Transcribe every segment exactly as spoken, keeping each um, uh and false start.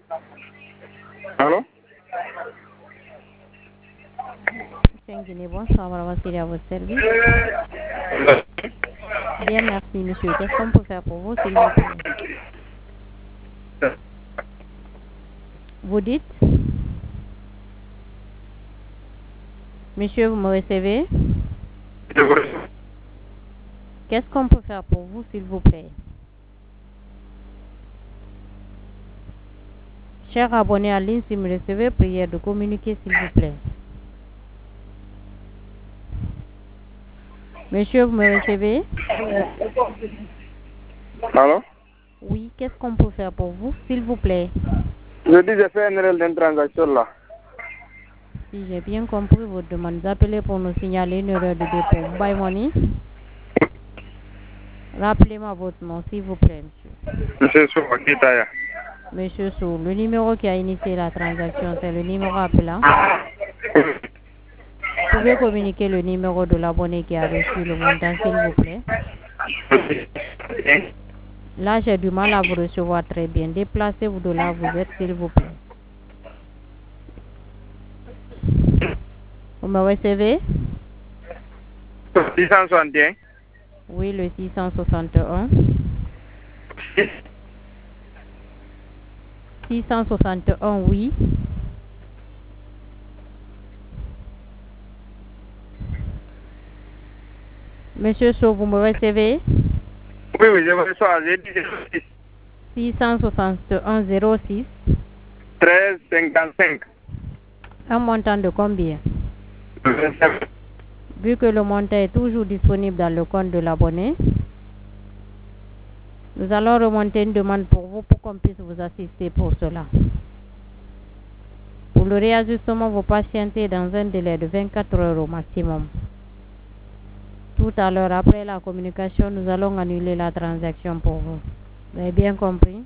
Allô? Guinée, bonsoir, voilà, voici à votre service. Bien, merci, monsieur. Qu'est-ce qu'on peut faire pour vous, s'il vous plaît? Vous dites? Monsieur, vous me recevez? Qu'est-ce qu'on peut faire pour vous, s'il vous plaît? Cher abonné en ligne, si vous me recevez, prière de communiquer, s'il vous plaît. Monsieur, vous me recevez? Allô? Oui, qu'est-ce qu'on peut faire pour vous, s'il vous plaît? Je dis, j'ai fait une erreur d'une transaction là. Si j'ai bien compris votre demande, vous appelez pour nous signaler une erreur de dépôt. Buy money? Rappelez-moi votre nom, s'il vous plaît, monsieur. Monsieur Souma Kitaya. Monsieur Sou, le numéro qui a initié la transaction, c'est le numéro appelant. Vous pouvez communiquer le numéro de l'abonné qui a reçu le montant, s'il vous plaît. Là, j'ai du mal à vous recevoir très bien. Déplacez-vous de là où vous êtes, s'il vous plaît. Vous me recevez? six cent soixante et un. Oui, le six cent soixante et un. six cent soixante et un, oui. Monsieur Sou, vous me recevez? Oui, oui, je vous reçois. J'ai dit zéro six. six cent soixante et un zéro six. treize cinquante-cinq. Un montant de combien? vingt-sept. Vu que le montant est toujours disponible dans le compte de l'abonné, nous allons remonter une demande pour vous pour qu'on puisse vous assister pour cela. Pour le réajustement, vous patientez dans un délai de vingt-quatre heures au maximum. Tout à l'heure, après la communication, nous allons annuler la transaction pour vous. Vous avez bien compris?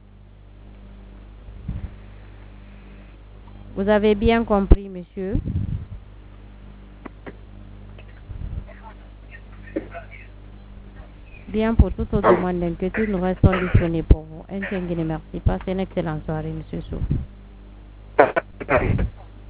Vous avez bien compris, monsieur? Bien, pour toute autre demande d'inquiétude, nous restons disponibles pour vous. Un merci. Passez une excellente soirée, monsieur Sou.